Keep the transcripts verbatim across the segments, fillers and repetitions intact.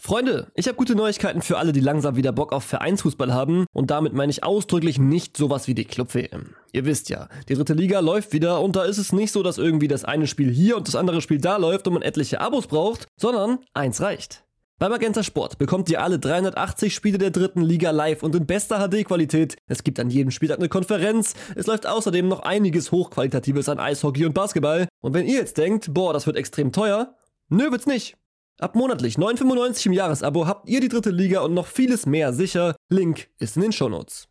Freunde, ich habe gute Neuigkeiten für alle, die langsam wieder Bock auf Vereinsfußball haben, und damit meine ich ausdrücklich nicht sowas wie die Club-W M. Ihr wisst ja, die dritte Liga läuft wieder und da ist es nicht so, dass irgendwie das eine Spiel hier und das andere Spiel da läuft und man etliche Abos braucht, sondern eins reicht. Bei Magenta Sport bekommt ihr alle dreihundertachtzig Spiele der dritten Liga live und in bester H D-Qualität. Es gibt an jedem Spieltag eine Konferenz. Es läuft außerdem noch einiges Hochqualitatives an Eishockey und Basketball. Und wenn ihr jetzt denkt, boah, das wird extrem teuer, nö, wird's nicht. Ab monatlich neun Euro fünfundneunzig im Jahresabo habt ihr die dritte Liga und noch vieles mehr sicher. Link ist in den Shownotes.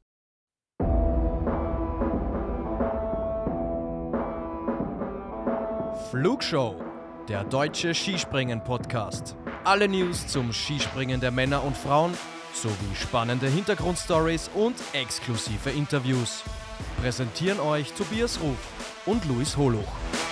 Flugshow, der deutsche Skispringen-Podcast. Alle News zum Skispringen der Männer und Frauen sowie spannende Hintergrundstories und exklusive Interviews. Präsentieren euch Tobias Ruf und Luis Holuch.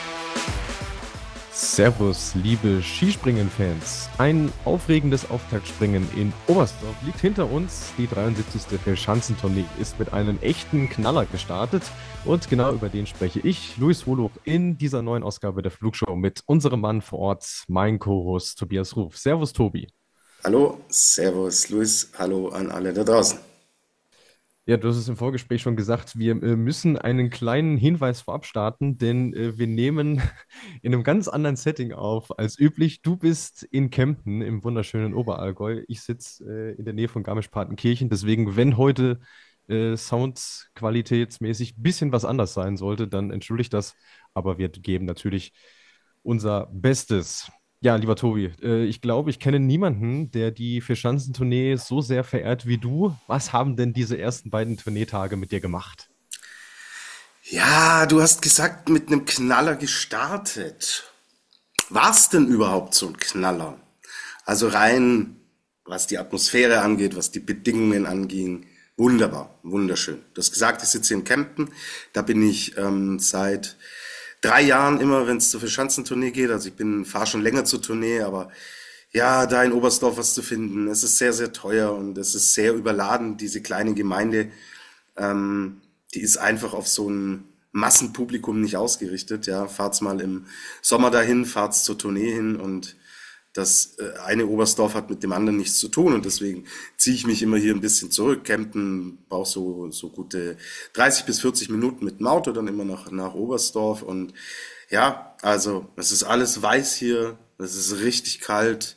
Servus, liebe Skispringen-Fans. Ein aufregendes Auftaktspringen in Oberstdorf liegt hinter uns. Die dreiundsiebzigste Vierschanzentournee ist mit einem echten Knaller gestartet. Und genau über den spreche ich, Luis Holuch, in dieser neuen Ausgabe der Flugshow mit unserem Mann vor Ort, mein Co-Host Tobias Ruf. Servus, Tobi. Hallo, servus, Luis. Hallo an alle da draußen. Ja, du hast es im Vorgespräch schon gesagt, wir äh, müssen einen kleinen Hinweis vorab starten, denn äh, wir nehmen in einem ganz anderen Setting auf als üblich. Du bist in Kempten im wunderschönen Oberallgäu. Ich sitze äh, in der Nähe von Garmisch-Partenkirchen. Deswegen, wenn heute äh, soundqualitätsmäßig ein bisschen was anders sein sollte, dann entschuldigt das. Aber wir geben natürlich unser Bestes. Ja, lieber Tobi, äh, ich glaube, ich kenne niemanden, der die Vierschanzentournee so sehr verehrt wie du. Was haben denn diese ersten beiden Tourneetage mit dir gemacht? Ja, du hast gesagt, mit einem Knaller gestartet. War es denn überhaupt so ein Knaller? Also rein, was die Atmosphäre angeht, was die Bedingungen anging, wunderbar, wunderschön. Du hast gesagt, ich sitze hier in Kempten, da bin ich ähm, seit drei Jahren immer, wenn es zur Vierschanzentournee geht. Also ich bin fahre schon länger zur Tournee, aber ja, da in Oberstdorf was zu finden, es ist sehr, sehr teuer und es ist sehr überladen. Diese kleine Gemeinde, ähm, die ist einfach auf so ein Massenpublikum nicht ausgerichtet. Ja, fahrt's mal im Sommer dahin, fahrt's zur Tournee hin und das äh, eine Oberstdorf hat mit dem anderen nichts zu tun und deswegen ziehe ich mich immer hier ein bisschen zurück. Kempten braucht so so gute dreißig bis vierzig Minuten mit dem Auto dann immer noch nach Oberstdorf und ja, also es ist alles weiß hier, es ist richtig kalt,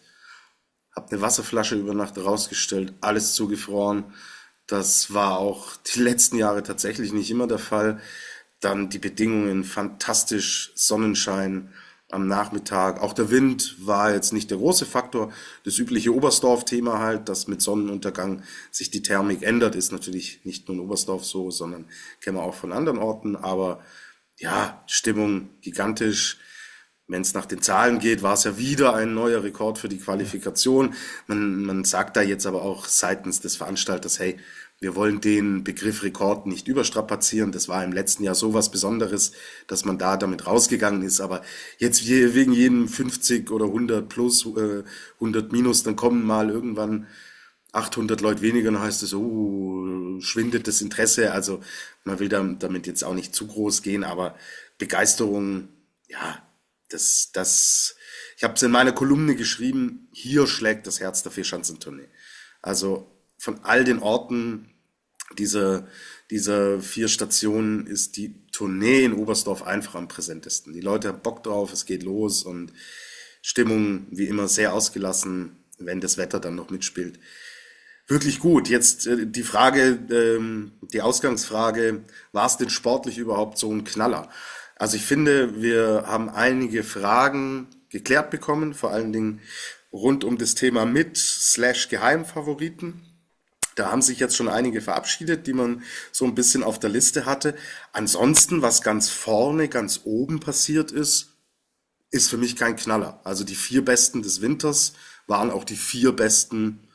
hab eine Wasserflasche über Nacht rausgestellt, alles zugefroren. Das war auch die letzten Jahre tatsächlich nicht immer der Fall. Dann die Bedingungen fantastisch, Sonnenschein am Nachmittag. Auch der Wind war jetzt nicht der große Faktor. Das übliche Oberstdorf-Thema halt, dass mit Sonnenuntergang sich die Thermik ändert, ist natürlich nicht nur in Oberstdorf so, sondern kennen wir auch von anderen Orten. Aber ja, Stimmung gigantisch. Wenn es nach den Zahlen geht, war es ja wieder ein neuer Rekord für die Qualifikation. Man, man sagt da jetzt aber auch seitens des Veranstalters, hey, wir wollen den Begriff Rekord nicht überstrapazieren. Das war im letzten Jahr so was Besonderes, dass man da damit rausgegangen ist. Aber jetzt wegen jedem fünfzig oder hundert plus, äh, hundert minus, dann kommen mal irgendwann achthundert Leute weniger und dann heißt es, oh, schwindet das Interesse. Also man will damit jetzt auch nicht zu groß gehen, aber Begeisterung, ja, das, das, ich habe es in meiner Kolumne geschrieben, hier schlägt das Herz der Vierschanzentournee. Also von all den Orten dieser, dieser vier Stationen ist die Tournee in Oberstdorf einfach am präsentesten. Die Leute haben Bock drauf, es geht los und Stimmung wie immer sehr ausgelassen, wenn das Wetter dann noch mitspielt. Wirklich gut. Jetzt äh, die Frage, ähm, die Ausgangsfrage, war es denn sportlich überhaupt so ein Knaller? Also ich finde, wir haben einige Fragen geklärt bekommen, vor allen Dingen rund um das Thema mit slash Geheimfavoriten. Da haben sich jetzt schon einige verabschiedet, die man so ein bisschen auf der Liste hatte. Ansonsten, was ganz vorne, ganz oben passiert ist, ist für mich kein Knaller. Also die vier Besten des Winters waren auch die vier Besten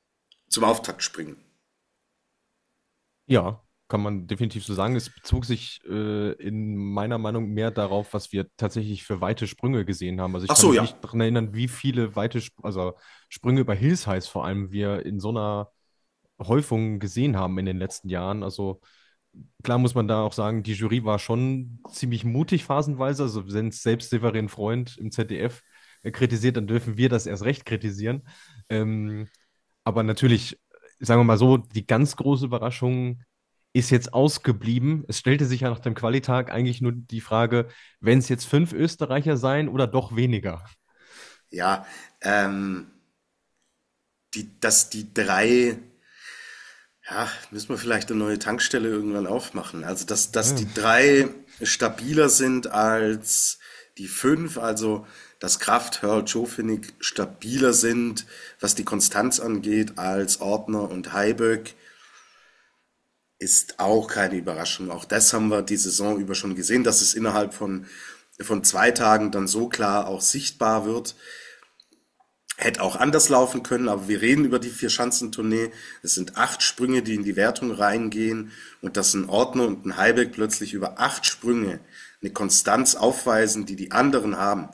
zum Auftaktspringen. Ja, kann man definitiv so sagen. Es bezog sich äh, in meiner Meinung mehr darauf, was wir tatsächlich für weite Sprünge gesehen haben. Also ich Ach kann so, mich ja. nicht daran erinnern, wie viele weite, Sp- also Sprünge über Hills heißt vor allem, wir in so einer Häufung gesehen haben in den letzten Jahren. Also klar muss man da auch sagen, die Jury war schon ziemlich mutig phasenweise. Also wenn es selbst Severin Freund im Z D F äh, kritisiert, dann dürfen wir das erst recht kritisieren. Ähm, aber natürlich, sagen wir mal so, die ganz große Überraschung ist jetzt ausgeblieben. Es stellte sich ja nach dem Qualitag eigentlich nur die Frage, wenn es jetzt fünf Österreicher seien oder doch weniger. Ja, ähm, die, dass die drei, ja, müssen wir vielleicht eine neue Tankstelle irgendwann aufmachen. Also, dass, dass Ja. die drei stabiler sind als die fünf, also dass Kraft, Hörl, Jofinnig stabiler sind, was die Konstanz angeht, als Ordner und Heiböck, ist auch keine Überraschung. Auch das haben wir die Saison über schon gesehen, dass es innerhalb von, von zwei Tagen dann so klar auch sichtbar wird. Hätte auch anders laufen können, aber wir reden über die Vier-Schanzentournee. Es sind acht Sprünge, die in die Wertung reingehen und dass ein Ordner und ein Heiberg plötzlich über acht Sprünge eine Konstanz aufweisen, die die anderen haben.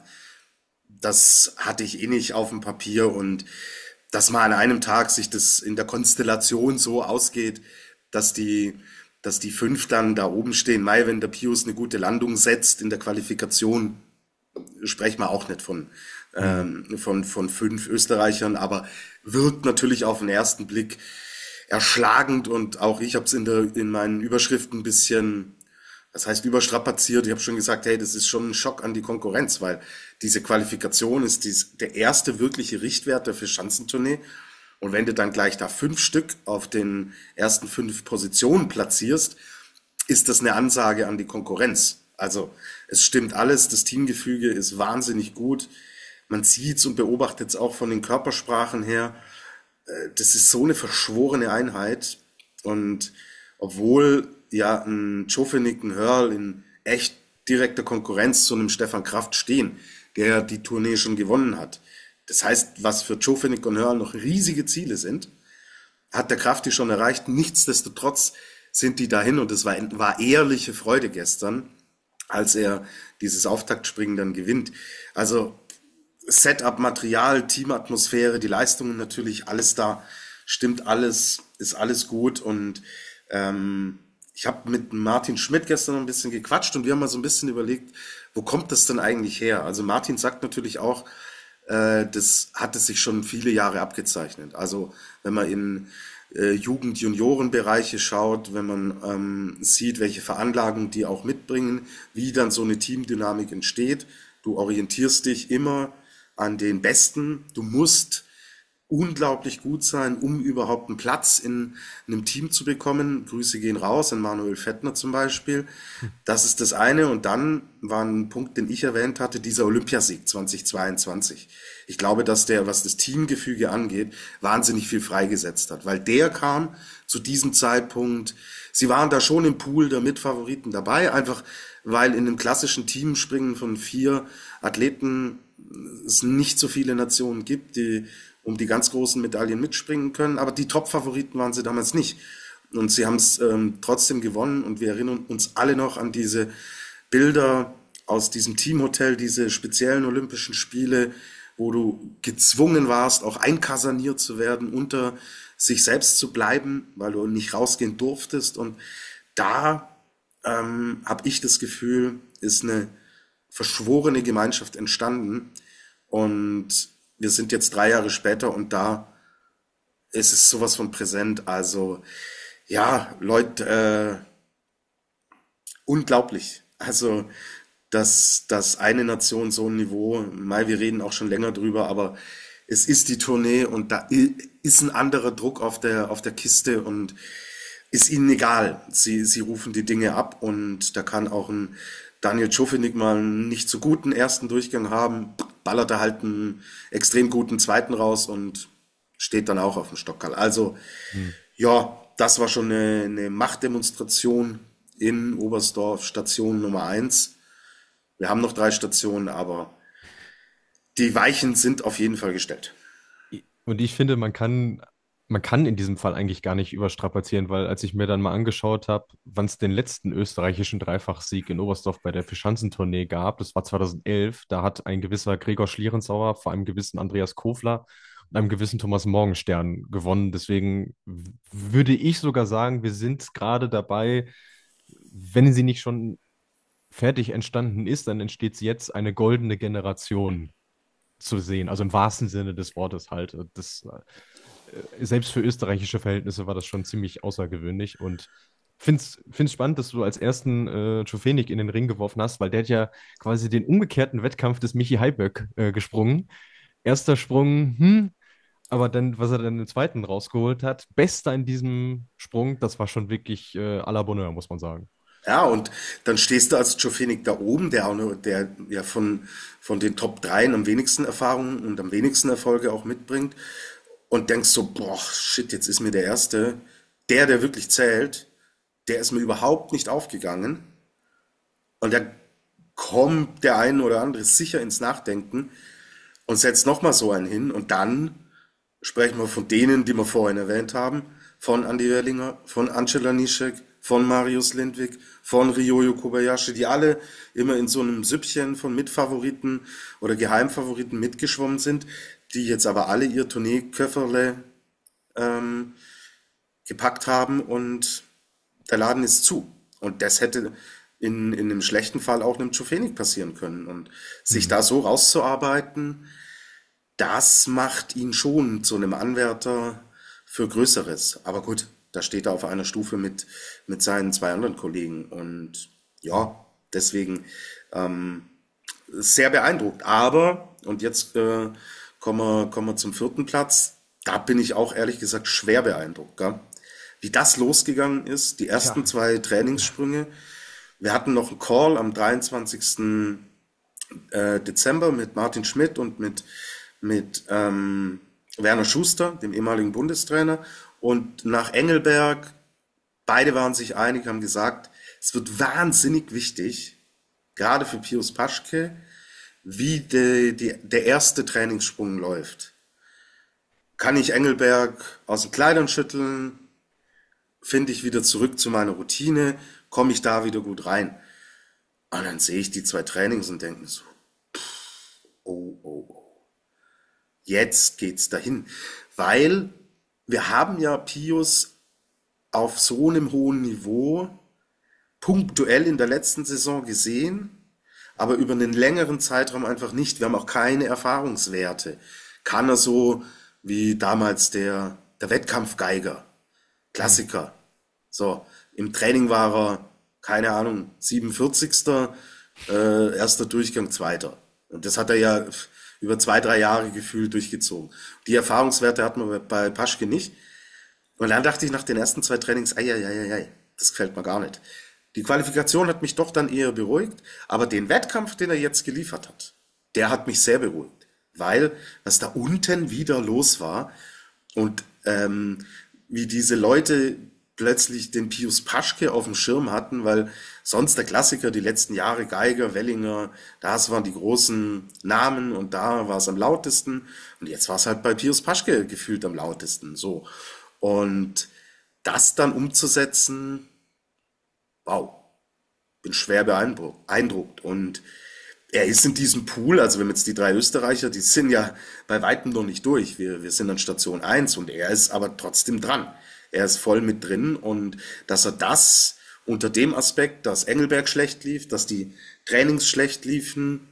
Das hatte ich eh nicht auf dem Papier und dass mal an einem Tag sich das in der Konstellation so ausgeht, dass die, dass die fünf dann da oben stehen. Mai, wenn der Pius eine gute Landung setzt in der Qualifikation, sprechen wir auch nicht von, ähm, von, von fünf Österreichern, aber wirkt natürlich auf den ersten Blick erschlagend und auch ich habe es in der, in meinen Überschriften ein bisschen, das heißt überstrapaziert. Ich habe schon gesagt, hey, das ist schon ein Schock an die Konkurrenz, weil diese Qualifikation ist dies, der erste wirkliche Richtwert der Vier-Schanzentournee. Und wenn du dann gleich da fünf Stück auf den ersten fünf Positionen platzierst, ist das eine Ansage an die Konkurrenz. Also es stimmt alles, das Teamgefüge ist wahnsinnig gut. Man sieht's und beobachtet es auch von den Körpersprachen her. Äh, Das ist so eine verschworene Einheit. Und obwohl ja ein Jovenik, ein Hörl in echt direkter Konkurrenz zu einem Stefan Kraft stehen, der die Tournee schon gewonnen hat. Das heißt, was für Jovenik und Hörl noch riesige Ziele sind, hat der Kraft die schon erreicht. Nichtsdestotrotz sind die dahin und es war, war ehrliche Freude gestern, als er dieses Auftaktspringen dann gewinnt. Also Setup, Material, Teamatmosphäre, die Leistungen natürlich, alles da, stimmt alles, ist alles gut und ähm, ich habe mit Martin Schmidt gestern noch ein bisschen gequatscht und wir haben mal so ein bisschen überlegt, wo kommt das denn eigentlich her? Also Martin sagt natürlich auch, äh, das hat es sich schon viele Jahre abgezeichnet. Also wenn man in äh, Jugend-Junioren-Bereiche schaut, wenn man ähm, sieht, welche Veranlagung die auch mitbringen, wie dann so eine Teamdynamik entsteht. Du orientierst dich immer an den Besten. Du musst unglaublich gut sein, um überhaupt einen Platz in einem Team zu bekommen. Grüße gehen raus an Manuel Fettner zum Beispiel. Das ist das eine. Und dann war ein Punkt, den ich erwähnt hatte, dieser Olympiasieg zweitausendzweiundzwanzig. Ich glaube, dass der, was das Teamgefüge angeht, wahnsinnig viel freigesetzt hat, weil der kam zu diesem Zeitpunkt, sie waren da schon im Pool der Mitfavoriten dabei, einfach weil in einem klassischen Teamspringen von vier Athleten es nicht so viele Nationen gibt, die um die ganz großen Medaillen mitspringen können, aber die Top-Favoriten waren sie damals nicht. Und sie haben es ähm, trotzdem gewonnen und wir erinnern uns alle noch an diese Bilder aus diesem Teamhotel, diese speziellen Olympischen Spiele, wo du gezwungen warst, auch einkasaniert zu werden, unter sich selbst zu bleiben, weil du nicht rausgehen durftest. Und da ähm, habe ich das Gefühl, ist eine verschworene Gemeinschaft entstanden. Und wir sind jetzt drei Jahre später und da ist es sowas von präsent. Also ja, Leute, äh, unglaublich. Also dass, dass eine Nation so ein Niveau, Mai, wir reden auch schon länger drüber, aber es ist die Tournee und da i- ist ein anderer Druck auf der, auf der Kiste und ist ihnen egal. Sie, sie rufen die Dinge ab und da kann auch ein Daniel Jovenik mal einen nicht so guten ersten Durchgang haben, ballert er halt einen extrem guten zweiten raus und steht dann auch auf dem Stockerl. Also, ja, das war schon eine, eine Machtdemonstration in Oberstdorf, Station Nummer eins. Wir haben noch drei Stationen, aber die Weichen sind auf jeden Fall gestellt. Und ich finde, man kann, man kann in diesem Fall eigentlich gar nicht überstrapazieren, weil als ich mir dann mal angeschaut habe, wann es den letzten österreichischen Dreifachsieg in Oberstdorf bei der Vierschanzentournee gab, das war zweitausendelf, da hat ein gewisser Gregor Schlierenzauer vor einem gewissen Andreas Kofler und einem gewissen Thomas Morgenstern gewonnen. Deswegen w- würde ich sogar sagen, wir sind gerade dabei, wenn sie nicht schon fertig entstanden ist, dann entsteht jetzt eine goldene Generation zu sehen. Also im wahrsten Sinne des Wortes halt. Das, äh, selbst für österreichische Verhältnisse war das schon ziemlich außergewöhnlich und finde es spannend, dass du als ersten äh, Czofenik in den Ring geworfen hast, weil der hat ja quasi den umgekehrten Wettkampf des Michi Heiböck äh, gesprungen. Erster Sprung, hm, aber dann, was er dann im zweiten rausgeholt hat, Bester in diesem Sprung, das war schon wirklich äh, à la Bonheur, muss man sagen. Ja, und dann stehst du als Czofenik da oben, der auch nur, der ja von, von den Top drei am wenigsten Erfahrungen und am wenigsten Erfolge auch mitbringt und denkst so, boah, shit, jetzt ist mir der Erste, der, der wirklich zählt, der ist mir überhaupt nicht aufgegangen. Und da kommt der eine oder andere sicher ins Nachdenken und setzt nochmal so einen hin. Und dann sprechen wir von denen, die wir vorhin erwähnt haben, von Andi Oerlinger, von Angela Nischek, von Marius Lindwig, von Ryoyo Kobayashi, die alle immer in so einem Süppchen von Mitfavoriten oder Geheimfavoriten mitgeschwommen sind, die jetzt aber alle ihr Tourneeköfferle ähm, gepackt haben und der Laden ist zu. Und das hätte in, in einem schlechten Fall auch einem Czofenik passieren können. Und sich da so rauszuarbeiten, das macht ihn schon zu einem Anwärter für Größeres. Aber gut, da steht er auf einer Stufe mit, mit seinen zwei anderen Kollegen. Und ja, deswegen ähm, sehr beeindruckt. Aber, und jetzt äh, kommen, wir, kommen wir zum vierten Platz, da bin ich auch ehrlich gesagt schwer beeindruckt. Gell? Wie das losgegangen ist, die ersten ja. zwei Trainingssprünge. Wir hatten noch einen Call am dreiundzwanzigsten Dezember mit Martin Schmidt und mit, mit ähm, Werner Schuster, dem ehemaligen Bundestrainer. Und nach Engelberg, beide waren sich einig, haben gesagt, es wird wahnsinnig wichtig, gerade für Pius Paschke, wie die, die, der erste Trainingssprung läuft. Kann ich Engelberg aus den Kleidern schütteln? Finde ich wieder zurück zu meiner Routine? Komme ich da wieder gut rein? Und dann sehe ich die zwei Trainings und denke so, pff, oh, oh, oh. Jetzt geht's dahin. Weil wir haben ja Pius auf so einem hohen Niveau punktuell in der letzten Saison gesehen, aber über einen längeren Zeitraum einfach nicht. Wir haben auch keine Erfahrungswerte. Kann er so wie damals der, der Wettkampfgeiger, Klassiker. So, im Training war er, keine Ahnung, siebenundvierzigster Äh, erster Durchgang, zweiter. Und das hat er ja über zwei, drei Jahre gefühlt durchgezogen. Die Erfahrungswerte hat man bei Paschke nicht. Und dann dachte ich nach den ersten zwei Trainings, ei, ei, ei, ei, das gefällt mir gar nicht. Die Qualifikation hat mich doch dann eher beruhigt, aber den Wettkampf, den er jetzt geliefert hat, der hat mich sehr beruhigt. Weil, was da unten wieder los war und ähm, wie diese Leute plötzlich den Pius Paschke auf dem Schirm hatten, weil sonst der Klassiker die letzten Jahre, Geiger, Wellinger, das waren die großen Namen und da war es am lautesten und jetzt war es halt bei Pius Paschke gefühlt am lautesten, so. Und das dann umzusetzen, wow, bin schwer beeindruckt und er ist in diesem Pool, also wenn wir jetzt die drei Österreicher, die sind ja bei weitem noch nicht durch, wir, wir sind an Station eins und er ist aber trotzdem dran. Er ist voll mit drin und dass er das unter dem Aspekt, dass Engelberg schlecht lief, dass die Trainings schlecht liefen,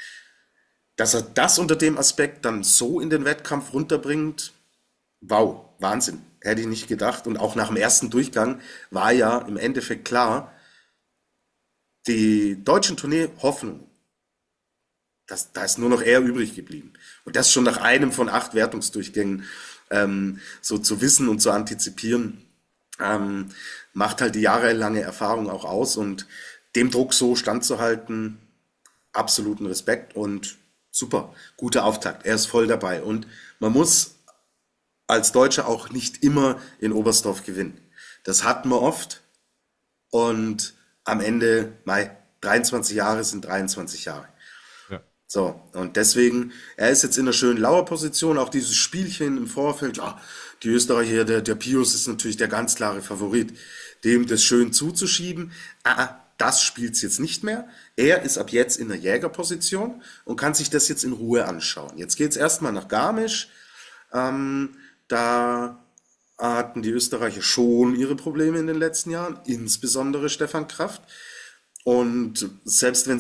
dass er das unter dem Aspekt dann so in den Wettkampf runterbringt, wow, Wahnsinn, hätte ich nicht gedacht. Und auch nach dem ersten Durchgang war ja im Endeffekt klar, die deutschen Tournee Hoffnung, das, da ist nur noch er übrig geblieben. Und das schon nach einem von acht Wertungsdurchgängen ähm, so zu wissen und zu antizipieren, ähm, macht halt die jahrelange Erfahrung auch aus. Und dem Druck so standzuhalten, absoluten Respekt und super, guter Auftakt. Er ist voll dabei. Und man muss als Deutscher auch nicht immer in Oberstdorf gewinnen. Das hatten wir oft. Und am Ende, mei, dreiundzwanzig Jahre sind dreiundzwanzig Jahre. So, und deswegen, er ist jetzt in einer schönen Lauerposition, auch dieses Spielchen im Vorfeld, ja, die Österreicher, der, der Pius ist natürlich der ganz klare Favorit, dem das schön zuzuschieben. Ah, das spielt's jetzt nicht mehr. Er ist ab jetzt in der Jägerposition und kann sich das jetzt in Ruhe anschauen. Jetzt geht's erstmal nach Garmisch. Ähm, da hatten die Österreicher schon ihre Probleme in den letzten Jahren, insbesondere Stefan Kraft. Und selbst wenn sie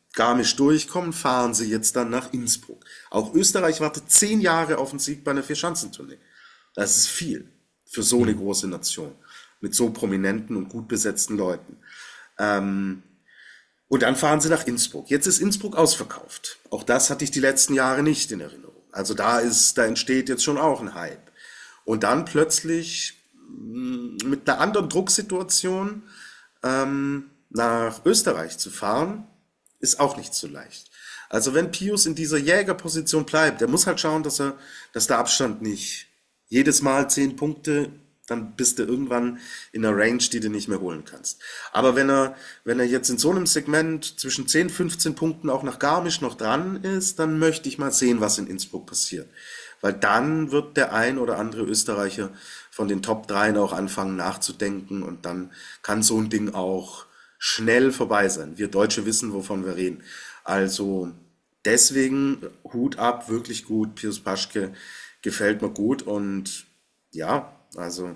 Garmisch durchkommen, fahren sie jetzt dann nach Innsbruck. Auch Österreich wartet zehn Jahre auf einen Sieg bei einer Vierschanzentournee. Das ist viel für so eine große Nation mit so prominenten und gut besetzten Leuten. Ähm, und dann fahren sie nach Innsbruck. Jetzt ist Innsbruck ausverkauft. Auch das hatte ich die letzten Jahre nicht in Erinnerung. Also da ist, da entsteht jetzt schon auch ein Hype. Und dann plötzlich mh, mit einer anderen Drucksituation ähm, nach Österreich zu fahren, ist auch nicht so leicht. Also wenn Pius in dieser Jägerposition bleibt, der muss halt schauen, dass er, dass der Abstand nicht jedes Mal zehn Punkte, dann bist du irgendwann in einer Range, die du nicht mehr holen kannst. Aber wenn er, wenn er jetzt in so einem Segment zwischen zehn, fünfzehn Punkten auch nach Garmisch noch dran ist, dann möchte ich mal sehen, was in Innsbruck passiert. Weil dann wird der ein oder andere Österreicher von den Top dreien auch anfangen nachzudenken und dann kann so ein Ding auch schnell vorbei sein. Wir Deutsche wissen, wovon wir reden. Also deswegen Hut ab, wirklich gut. Pius Paschke gefällt mir gut und ja, also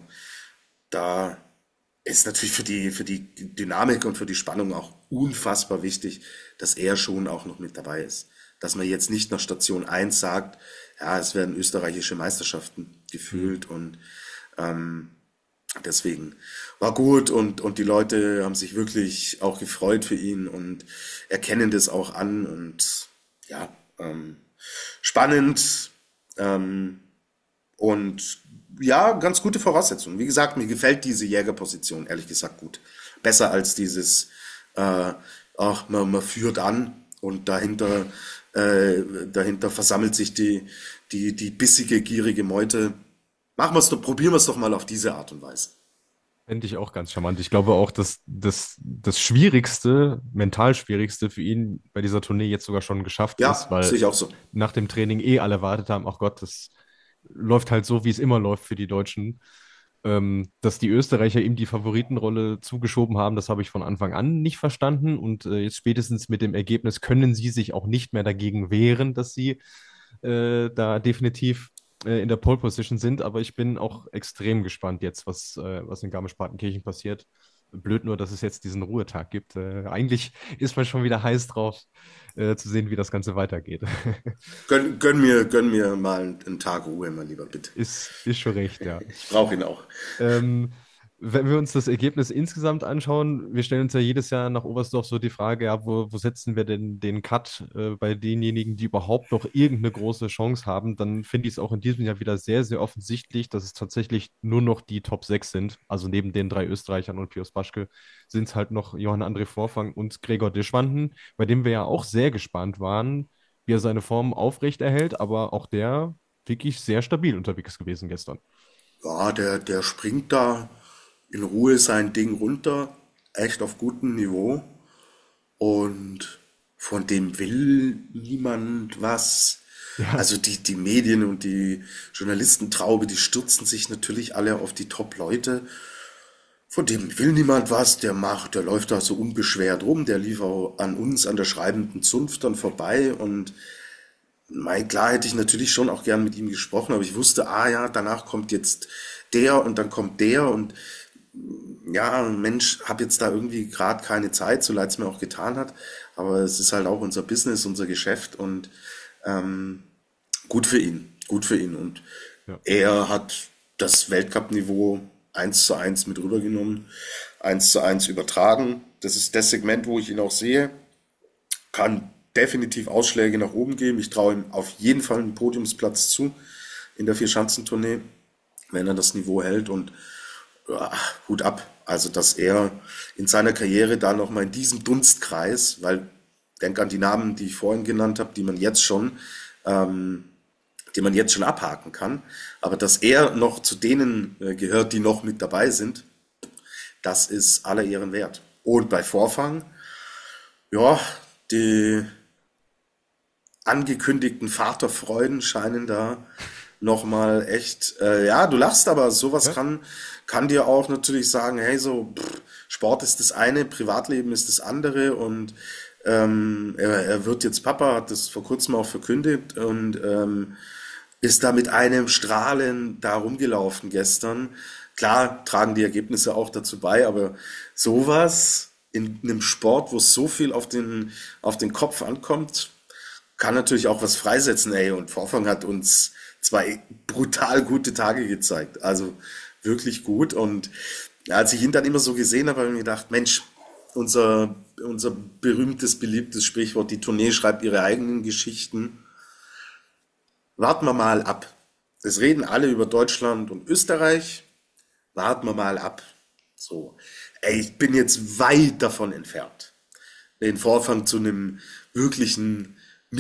da ist natürlich für die, für die Dynamik und für die Spannung auch unfassbar wichtig, dass er schon auch noch mit dabei ist. Dass man jetzt nicht nach Station eins sagt, ja, es werden österreichische Meisterschaften gefühlt und ähm, deswegen war gut und, und die Leute haben sich wirklich auch gefreut für ihn und erkennen das auch an und ja, ähm, spannend ähm, und ja, ganz gute Voraussetzungen. Wie gesagt, mir gefällt diese Jägerposition, ehrlich gesagt, gut. Besser als dieses, äh, ach, man, man führt an und dahinter, äh, dahinter versammelt sich die, die, die bissige, gierige Meute. Machen wir es doch, probieren wir es doch mal auf diese Art und Weise. Fände ich auch ganz charmant. Ich glaube auch, dass das, das Schwierigste, mental Schwierigste für ihn bei dieser Tournee jetzt sogar schon geschafft Ja, ist, weil sehe ich auch so. nach dem Training eh alle erwartet haben, ach Gott, das läuft halt so, wie es immer läuft für die Deutschen. Ähm, dass die Österreicher ihm die Favoritenrolle zugeschoben haben, das habe ich von Anfang an nicht verstanden. Und äh, jetzt spätestens mit dem Ergebnis können sie sich auch nicht mehr dagegen wehren, dass sie äh, da definitiv äh, in der Pole Position sind. Aber ich bin auch extrem gespannt jetzt, was, äh, was in Garmisch-Partenkirchen passiert. Blöd nur, dass es jetzt diesen Ruhetag gibt. Äh, eigentlich ist man schon wieder heiß drauf, äh, zu sehen, wie das Ganze weitergeht. Gönn, gönn mir, gönn mir mal einen Tag Ruhe, mein Lieber, bitte. Ist, ist schon recht, ja. Ich brauche ihn auch. Ähm, wenn wir uns das Ergebnis insgesamt anschauen, wir stellen uns ja jedes Jahr nach Oberstdorf so die Frage, ja, wo, wo setzen wir denn den Cut äh, bei denjenigen, die überhaupt noch irgendeine große Chance haben, dann finde ich es auch in diesem Jahr wieder sehr, sehr offensichtlich, dass es tatsächlich nur noch die Top sechs sind. Also neben den drei Österreichern und Pius Paschke sind es halt noch Johann André Vorfang und Gregor Deschwanden, bei dem wir ja auch sehr gespannt waren, wie er seine Form aufrechterhält, aber auch der wirklich sehr stabil unterwegs gewesen gestern. Ja, der, der springt da in Ruhe sein Ding runter, echt auf gutem Niveau. Und von dem will niemand was. Ja. Also die, die Medien und die Journalistentraube, die stürzen sich natürlich alle auf die Top-Leute. Von dem will niemand was, der macht, der läuft da so unbeschwert rum, der lief auch an uns, an der schreibenden Zunft dann vorbei und mein, klar hätte ich natürlich schon auch gern mit ihm gesprochen, aber ich wusste, ah ja, danach kommt jetzt der und dann kommt der und ja, Mensch, habe jetzt da irgendwie gerade keine Zeit, so leid es mir auch getan hat, aber es ist halt auch unser Business, unser Geschäft und ähm, gut für ihn, gut für ihn und Ja. er hat das Weltcup-Niveau eins zu eins mit rübergenommen, eins zu eins übertragen. Das ist das Segment, wo ich ihn auch sehe, kann definitiv Ausschläge nach oben geben. Ich traue ihm auf jeden Fall einen Podiumsplatz zu in der Vierschanzentournee, wenn er das Niveau hält und ja, Hut ab. Also, dass er in seiner Karriere da nochmal in diesem Dunstkreis, weil denk an die Namen, die ich vorhin genannt habe, die man jetzt schon, ähm, die man jetzt schon abhaken kann, aber dass er noch zu denen äh, gehört, die noch mit dabei sind, das ist aller Ehren wert. Und bei Vorfang, ja, die angekündigten Vaterfreuden scheinen da nochmal echt, äh, ja, du lachst, aber sowas Ja. kann, kann dir auch natürlich sagen, hey, so, pff, Sport ist das eine, Privatleben ist das andere und ähm, er, er wird jetzt Papa, hat das vor kurzem auch verkündet und ähm, ist da mit einem Strahlen da rumgelaufen gestern. Klar tragen die Ergebnisse auch dazu bei, aber sowas in einem Sport, wo so viel auf den, auf den Kopf ankommt, kann natürlich auch was freisetzen, ey. Und Vorfang hat uns zwei brutal gute Tage gezeigt. Also wirklich gut. Und als ich ihn dann immer so gesehen habe, habe ich mir gedacht, Mensch, unser, unser berühmtes, beliebtes Sprichwort, die Tournee schreibt ihre eigenen Geschichten. Warten wir mal ab. Es reden alle über Deutschland und Österreich. Warten wir mal ab. So. Ey, ich bin jetzt weit davon entfernt, den Vorfang zu einem wirklichen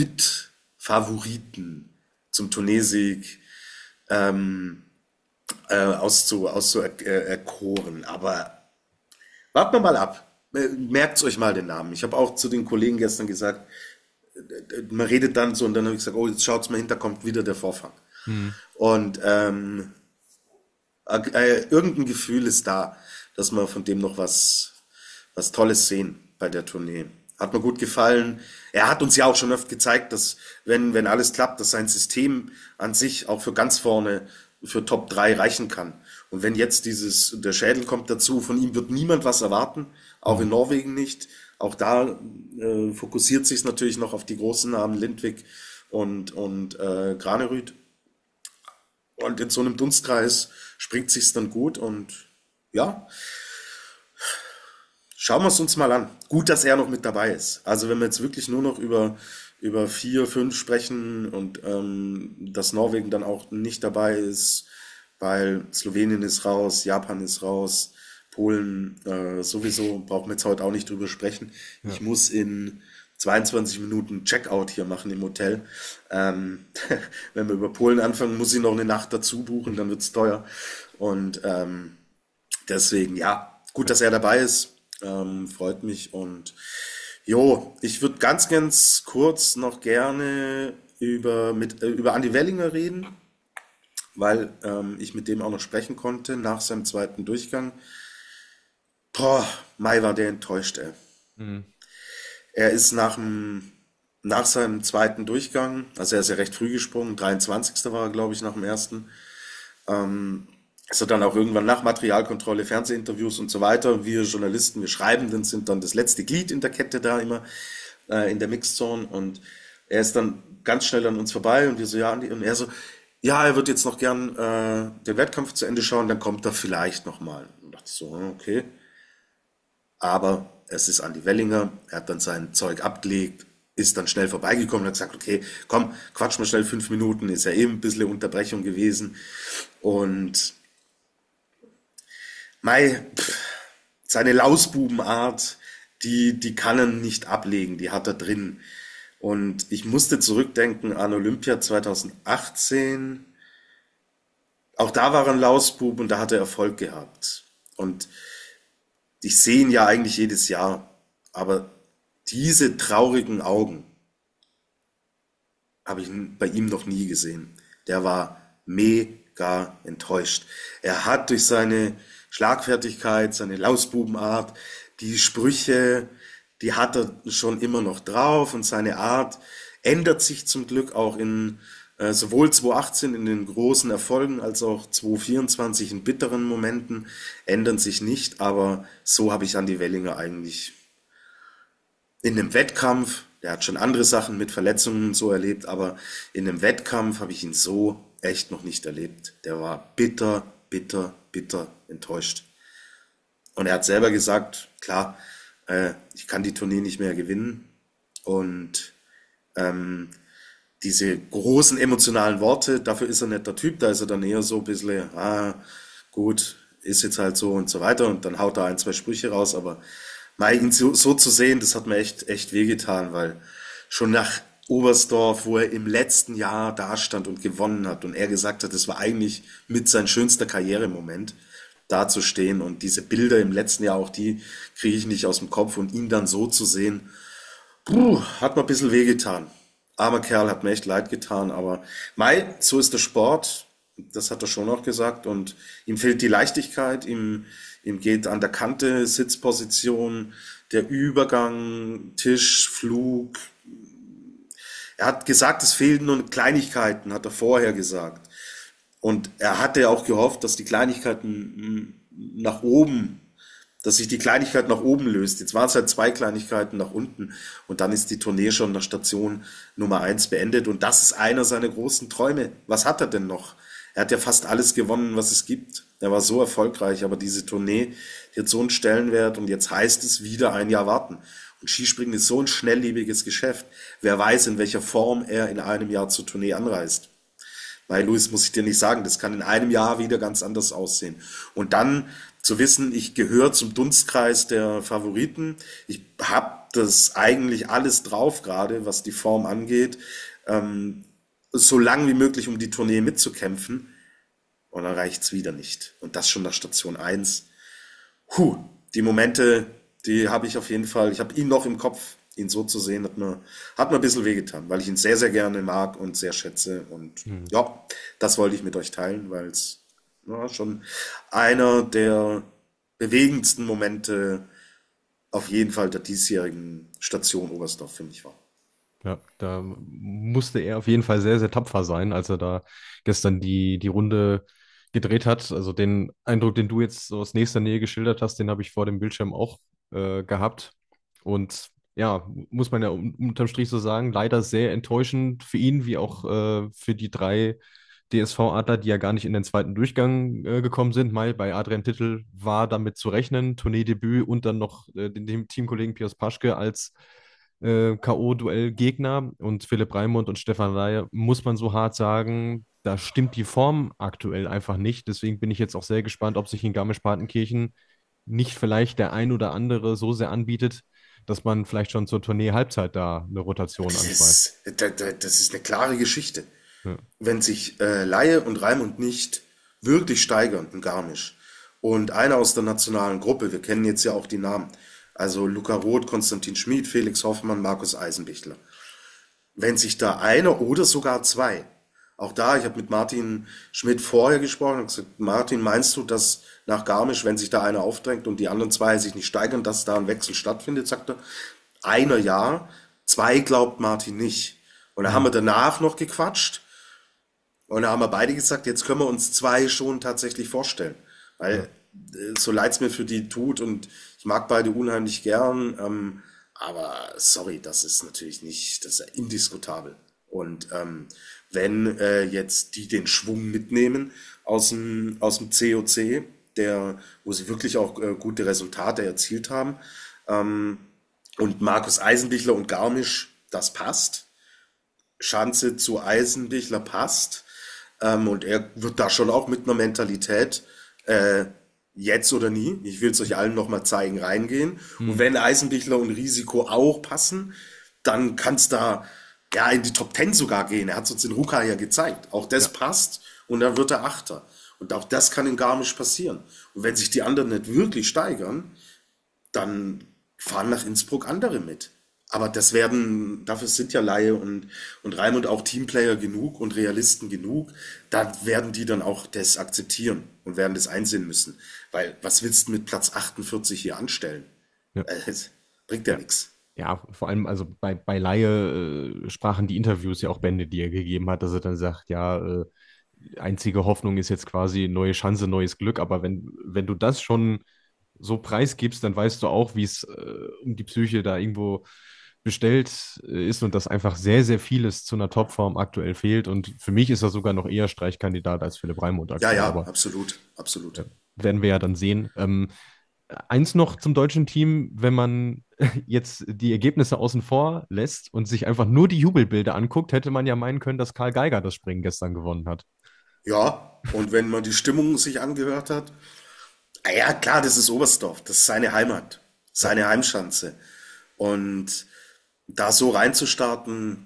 Mitfavoriten zum Turniersieg ähm, äh, auszu, auszu äh, erkoren. Aber warten wir mal ab. Merkt euch mal den Namen. Ich habe auch zu den Kollegen gestern gesagt, man redet dann so und dann habe ich gesagt, oh, jetzt schaut's mal hin, da kommt wieder der Vorfang. Hm. Und ähm, äh, irgendein Gefühl ist da, dass wir von dem noch was, was Tolles sehen bei der Tournee. Hat mir gut gefallen. Er hat uns ja auch schon oft gezeigt, dass wenn, wenn alles klappt, dass sein System an sich auch für ganz vorne, für Top drei reichen kann. Und wenn jetzt dieses, der Schädel kommt dazu, von ihm wird niemand was erwarten, auch in Norwegen nicht. Auch da äh, fokussiert sich es natürlich noch auf die großen Namen Lindvik und, und äh, Granerüt. Und in so einem Dunstkreis springt sich's dann gut und ja, schauen wir es uns mal an. Gut, dass er noch mit dabei ist. Also wenn wir jetzt wirklich nur noch über, über vier, fünf sprechen und ähm, dass Norwegen dann auch nicht dabei ist, weil Slowenien ist raus, Japan ist raus, Polen äh, sowieso, brauchen wir jetzt heute auch nicht drüber sprechen. Ja. Ich muss in zweiundzwanzig Minuten Checkout hier machen im Hotel. Ähm, wenn wir über Polen anfangen, muss ich noch eine Nacht dazu buchen, dann wird's teuer. Und ähm, deswegen, ja, gut, dass er dabei ist. Ähm, freut mich. Und jo, ich würde ganz, ganz kurz noch gerne über, mit, äh, über Andi Wellinger reden, weil ähm, ich mit dem auch noch sprechen konnte nach seinem zweiten Durchgang. Boah, Mai war der enttäuscht, ey. Mhm. Er ist nach, dem, nach seinem zweiten Durchgang, also er ist ja recht früh gesprungen, dreiundzwanzigster war er, glaube ich, nach dem ersten, ähm, ist er dann auch irgendwann nach Materialkontrolle, Fernsehinterviews und so weiter. Wir Journalisten, wir Schreibenden sind dann das letzte Glied in der Kette da immer, äh, in der Mixzone und er ist dann ganz schnell an uns vorbei und wir so, ja, und er so, ja, er wird jetzt noch gern äh, den Wettkampf zu Ende schauen, dann kommt er vielleicht nochmal. Und dachte ich so, okay. Aber es ist Andi Wellinger, er hat dann sein Zeug abgelegt, ist dann schnell vorbeigekommen und hat gesagt, okay, komm, quatsch mal schnell fünf Minuten, ist ja eben ein bisschen Unterbrechung gewesen. Und mei, pff, seine Lausbubenart, die, die kann er nicht ablegen, die hat er drin. Und ich musste zurückdenken an Olympia zweitausendachtzehn. Auch da war er ein Lausbub und da hat er Erfolg gehabt. Und ich sehe ihn ja eigentlich jedes Jahr, aber diese traurigen Augen habe ich bei ihm noch nie gesehen. Der war mega enttäuscht. Er hat durch seine Schlagfertigkeit, seine Lausbubenart, die Sprüche, die hat er schon immer noch drauf und seine Art ändert sich zum Glück auch in äh, sowohl zweitausendachtzehn in den großen Erfolgen als auch zweitausendvierundzwanzig in bitteren Momenten ändern sich nicht, aber so habe ich Andi Wellinger eigentlich in einem Wettkampf, der hat schon andere Sachen mit Verletzungen so erlebt, aber in einem Wettkampf habe ich ihn so echt noch nicht erlebt. Der war bitter, bitter, bitter enttäuscht. Und er hat selber gesagt, klar, äh, ich kann die Tournee nicht mehr gewinnen. Und ähm, diese großen emotionalen Worte, dafür ist er nicht der Typ, da ist er dann eher so ein bisschen, ah, gut, ist jetzt halt so und so weiter. Und dann haut er ein, zwei Sprüche raus, aber mal ihn so, so zu sehen, das hat mir echt, echt wehgetan, weil schon nach Oberstdorf, wo er im letzten Jahr dastand und gewonnen hat und er gesagt hat, das war eigentlich mit sein schönster Karrieremoment, da zu stehen und diese Bilder im letzten Jahr, auch die kriege ich nicht aus dem Kopf und ihn dann so zu sehen, puh, hat mir ein bisschen wehgetan. Armer Kerl, hat mir echt leid getan, aber mei, so ist der Sport, das hat er schon auch gesagt und ihm fehlt die Leichtigkeit, ihm, ihm geht an der Kante Sitzposition, der Übergang, Tisch, Flug. Er hat gesagt, es fehlen nur Kleinigkeiten, hat er vorher gesagt. Und er hatte auch gehofft, dass die Kleinigkeiten nach oben dass sich die Kleinigkeit nach oben löst. Jetzt waren es halt zwei Kleinigkeiten nach unten und dann ist die Tournee schon nach Station Nummer eins beendet und das ist einer seiner großen Träume. Was hat er denn noch? Er hat ja fast alles gewonnen, was es gibt. Er war so erfolgreich, aber diese Tournee, die hat so einen Stellenwert und jetzt heißt es wieder ein Jahr warten. Und Skispringen ist so ein schnelllebiges Geschäft. Wer weiß, in welcher Form er in einem Jahr zur Tournee anreist. Weil, Luis, muss ich dir nicht sagen, das kann in einem Jahr wieder ganz anders aussehen. Und dann zu wissen, ich gehöre zum Dunstkreis der Favoriten. Ich habe das eigentlich alles drauf gerade, was die Form angeht, ähm, so lang wie möglich um die Tournee mitzukämpfen. Und dann reicht's wieder nicht. Und das schon nach Station eins. Puh, die Momente, die habe ich auf jeden Fall, ich habe ihn noch im Kopf. Ihn so zu sehen, hat mir, hat mir ein bisschen wehgetan, weil ich ihn sehr, sehr gerne mag und sehr schätze. Und mhm. ja, das wollte ich mit euch teilen, weil es ja, schon einer der bewegendsten Momente auf jeden Fall der diesjährigen Station Oberstdorf für mich war. Ja, da musste er auf jeden Fall sehr, sehr tapfer sein, als er da gestern die, die Runde gedreht hat. Also den Eindruck, den du jetzt so aus nächster Nähe geschildert hast, den habe ich vor dem Bildschirm auch äh, gehabt. Und ja, muss man ja unterm Strich so sagen, leider sehr enttäuschend für ihn, wie auch äh, für die drei D S V-Adler, die ja gar nicht in den zweiten Durchgang äh, gekommen sind. Mal bei Adrian Tittel war damit zu rechnen, Tourneedebüt und dann noch äh, den, dem Teamkollegen Piers Paschke als äh, K O-Duell-Gegner und Philipp Raimund und Stefan Laie, muss man so hart sagen, da stimmt die Form aktuell einfach nicht. Deswegen bin ich jetzt auch sehr gespannt, ob sich in Garmisch-Partenkirchen nicht vielleicht der ein oder andere so sehr anbietet, dass man vielleicht schon zur Tournee-Halbzeit da eine Rotation Das anschmeißt. ist, da- da- das ist eine klare Geschichte. Ja. Wenn sich äh, Laie und Raimund nicht wirklich steigern in Garmisch und einer aus der nationalen Gruppe, wir kennen jetzt ja auch die Namen, also Luca Roth, Konstantin Schmid, Felix Hoffmann, Markus Eisenbichler. Wenn sich da einer oder sogar zwei, auch da, ich habe mit Martin Schmidt vorher gesprochen und gesagt, Martin, meinst du, dass nach Garmisch, wenn sich da einer aufdrängt und die anderen zwei sich nicht steigern, dass da ein Wechsel stattfindet, sagt er, einer ja, zwei glaubt Martin nicht. Und dann haben wir danach noch gequatscht und dann haben wir beide gesagt, jetzt können wir uns zwei schon tatsächlich vorstellen. Weil äh, so leid es mir für die tut und ich mag beide unheimlich gern, ähm, aber sorry, das ist natürlich nicht, das ist ja indiskutabel. Und ähm, wenn äh, jetzt die den Schwung mitnehmen aus dem, aus dem C O C, der, wo sie wirklich auch äh, gute Resultate erzielt haben, ähm, und Markus Eisenbichler und Garmisch, das passt. Schanze zu Eisenbichler passt. Ähm, und er wird da schon auch mit einer Mentalität äh, jetzt oder nie, ich will es euch allen nochmal zeigen, reingehen. Mhm. Und wenn Eisenbichler und Risiko auch passen, dann kann es da ja in die Top Ten sogar gehen. Er hat es uns in Ruka ja gezeigt. Auch das ja. passt und dann wird er Achter. Und auch das kann in Garmisch passieren. Und wenn sich die anderen nicht wirklich steigern, dann fahren nach Innsbruck andere mit. Aber das werden, dafür sind ja Laie und, und Raimund auch Teamplayer genug und Realisten genug, da werden die dann auch das akzeptieren und werden das einsehen müssen. Weil, was willst du mit Platz achtundvierzig hier anstellen? Ja. Äh, das bringt ja, ja. nichts. Ja, vor allem, also bei, bei Laie äh, sprachen die Interviews ja auch Bände, die er gegeben hat, dass er dann sagt, ja, äh, einzige Hoffnung ist jetzt quasi neue Chance, neues Glück. Aber wenn, wenn du das schon so preisgibst, dann weißt du auch, wie es äh, um die Psyche da irgendwo bestellt äh, ist und dass einfach sehr, sehr vieles zu einer Topform aktuell fehlt. Und für mich ist er sogar noch eher Streichkandidat als Philipp Raimund aktuell. Ja, ja, aber, absolut, absolut. Äh, werden wir ja dann sehen. Ähm, eins noch zum deutschen Team, wenn man jetzt die Ergebnisse außen vor lässt und sich einfach nur die Jubelbilder anguckt, hätte man ja meinen können, dass Karl Geiger das Springen gestern gewonnen hat. Ja, und wenn man die Stimmung sich angehört hat, ja klar, das ist Oberstdorf, das ist seine Heimat, seine Heimschanze. Und da so reinzustarten,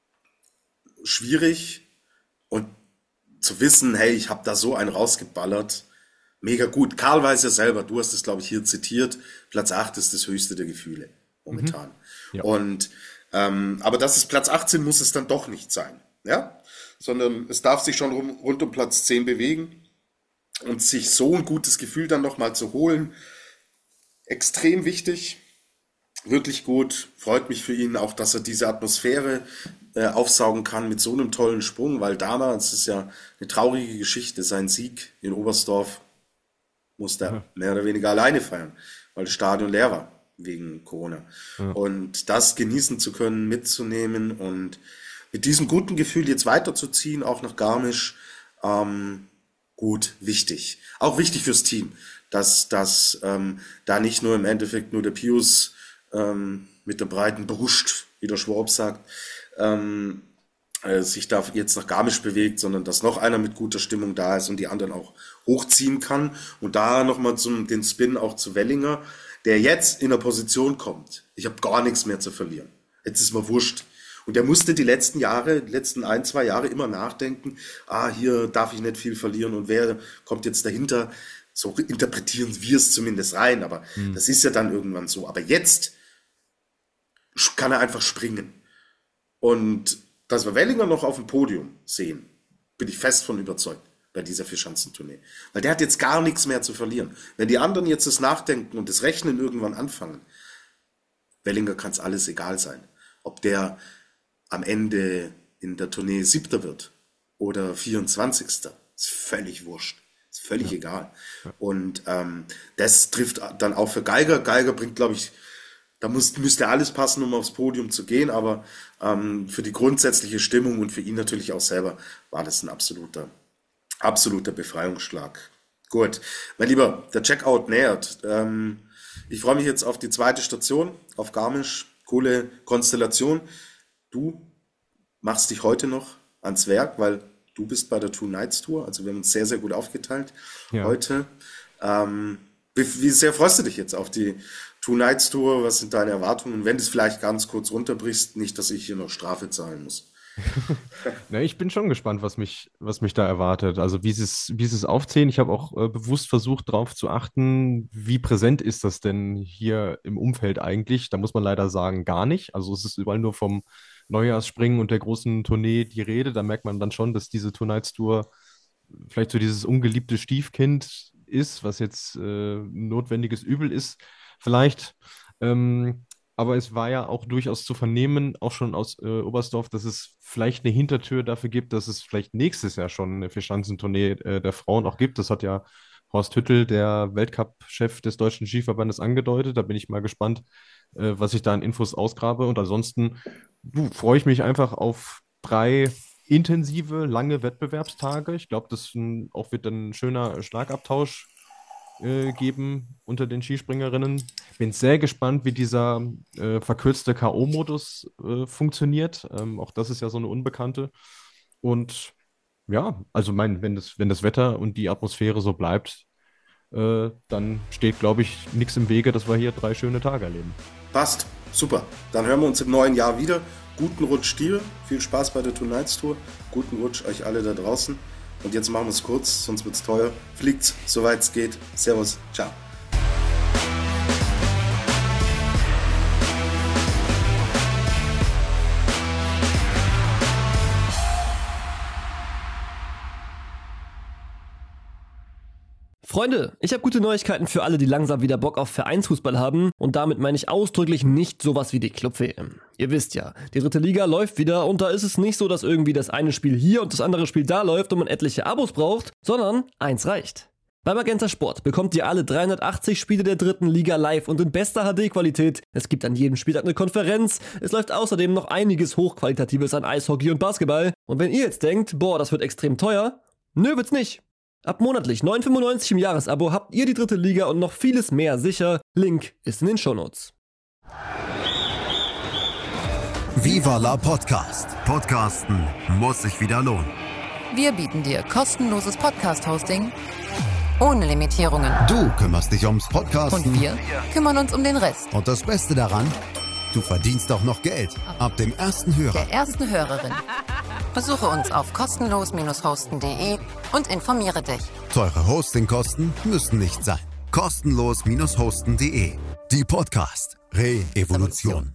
schwierig. Und zu wissen, hey, ich habe da so einen rausgeballert, mega gut. Karl weiß ja selber, du hast es, glaube ich, hier zitiert, Platz acht ist das höchste der Gefühle momentan. Mhm. Ja. Und ähm, aber das ist Platz achtzehn, muss es dann doch nicht sein, ja? Sondern es darf sich schon rum, rund um Platz zehn bewegen und sich so ein gutes Gefühl dann nochmal zu holen, extrem wichtig, wirklich gut, freut mich für ihn auch, dass er diese Atmosphäre äh, aufsaugen kann mit so einem tollen Sprung, weil damals ist ja eine traurige Geschichte, sein Sieg in Oberstdorf, musste er mehr oder weniger alleine feiern, weil das Stadion leer war wegen Corona. Ja. Und das genießen zu können, mitzunehmen und mit diesem guten Gefühl jetzt weiterzuziehen, auch nach Garmisch, ähm, gut, wichtig. Auch wichtig fürs Team, dass, dass ähm, da nicht nur im Endeffekt nur der Pius ähm, mit der breiten Brust, wie der Schwab sagt, ähm, äh, sich da jetzt nach Garmisch bewegt, sondern dass noch einer mit guter Stimmung da ist und die anderen auch hochziehen kann. Und da nochmal zum den Spin auch zu Wellinger, der jetzt in der Position kommt. Ich habe gar nichts mehr zu verlieren. Jetzt ist mir wurscht. Und der musste die letzten Jahre, die letzten ein, zwei Jahre immer nachdenken, ah, hier darf ich nicht viel verlieren und wer kommt jetzt dahinter? So interpretieren wir es zumindest rein, aber hm. das ist ja dann irgendwann so. Aber jetzt kann er einfach springen. Und dass wir Wellinger noch auf dem Podium sehen, bin ich fest von überzeugt bei dieser Vierschanzentournee. Weil der hat jetzt gar nichts mehr zu verlieren. Wenn die anderen jetzt das Nachdenken und das Rechnen irgendwann anfangen, Wellinger kann es alles egal sein. Ob der am Ende in der Tournee Siebter wird oder vierundzwanzigster Ist völlig wurscht. Ist völlig ja. egal. Ja. Und ähm, das trifft dann auch für Geiger. Geiger bringt, glaube ich, da muss, müsste alles passen, um aufs Podium zu gehen, aber ähm, für die grundsätzliche Stimmung und für ihn natürlich auch selber war das ein absoluter, absoluter Befreiungsschlag. Gut, mein Lieber, der Checkout nähert. Ähm, ich freue mich jetzt auf die zweite Station, auf Garmisch. Coole Konstellation. Du machst dich heute noch ans Werk, weil du bist bei der Two Nights Tour. Also wir haben uns sehr, sehr gut aufgeteilt ja. heute. Ähm, wie, wie sehr freust du dich jetzt auf die Two Nights Tour? Was sind deine Erwartungen? Wenn du es vielleicht ganz kurz runterbrichst, nicht, dass ich hier noch Strafe zahlen muss. Na, ich bin schon gespannt, was mich, was mich da erwartet. Also wie sie es, wie sie es aufziehen. Ich habe auch äh, bewusst versucht, darauf zu achten, wie präsent ist das denn hier im Umfeld eigentlich. Da muss man leider sagen, gar nicht. Also es ist überall nur vom Neujahrsspringen und der großen Tournee die Rede. Da merkt man dann schon, dass diese Two Nights Tour vielleicht so dieses ungeliebte Stiefkind ist, was jetzt äh, ein notwendiges Übel ist vielleicht. Ähm, aber es war ja auch durchaus zu vernehmen, auch schon aus äh, Oberstdorf, dass es vielleicht eine Hintertür dafür gibt, dass es vielleicht nächstes Jahr schon eine Vierschanzentournee äh, der Frauen auch gibt. Das hat ja Horst Hüttel, der Weltcup-Chef des Deutschen Skiverbandes, angedeutet. Da bin ich mal gespannt, äh, was ich da an Infos ausgrabe. Und ansonsten du, freue ich mich einfach auf drei intensive, lange Wettbewerbstage. Ich glaube, das ein, auch wird ein schöner Schlagabtausch äh, geben unter den Skispringerinnen. Bin sehr gespannt, wie dieser äh, verkürzte K O-Modus äh, funktioniert. Ähm, auch das ist ja so eine Unbekannte. Und ja, also mein, wenn das, wenn das Wetter und die Atmosphäre so bleibt, äh, dann steht, glaube ich, nichts im Wege, dass wir hier drei schöne Tage erleben. Passt, super. Dann hören wir uns im neuen Jahr wieder. Guten Rutsch dir, viel Spaß bei der Two Nights Tour. Guten Rutsch euch alle da draußen. Und jetzt machen wir es kurz, sonst wird es teuer. Fliegt's, soweit es geht. Servus, ciao. Freunde, ich habe gute Neuigkeiten für alle, die langsam wieder Bock auf Vereinsfußball haben. Und damit meine ich ausdrücklich nicht sowas wie die Club-W M. Ihr wisst ja, die dritte Liga läuft wieder und da ist es nicht so, dass irgendwie das eine Spiel hier und das andere Spiel da läuft und man etliche Abos braucht, sondern eins reicht. Bei Magenta Sport bekommt ihr alle dreihundertachtzig Spiele der dritten Liga live und in bester H D-Qualität. Es gibt an jedem Spieltag eine Konferenz. Es läuft außerdem noch einiges Hochqualitatives an Eishockey und Basketball. Und wenn ihr jetzt denkt, boah, das wird extrem teuer, nö, wird's nicht. Ab monatlich neun Euro fünfundneunzig im Jahresabo habt ihr die dritte Liga und noch vieles mehr sicher. Link ist in den Shownotes. Viva la Podcast. Podcasten muss sich wieder lohnen. Wir bieten dir kostenloses Podcast-Hosting ohne Limitierungen. Du kümmerst dich ums Podcasten. Und wir kümmern uns um den Rest. Und das Beste daran, du verdienst auch noch Geld. Ab dem ersten Hörer. Der ersten Hörerin. Besuche uns auf kostenlos hosten punkt de und informiere dich. Teure Hostingkosten müssen nicht sein. kostenlos hosten punkt de. Die Podcast Re-Evolution.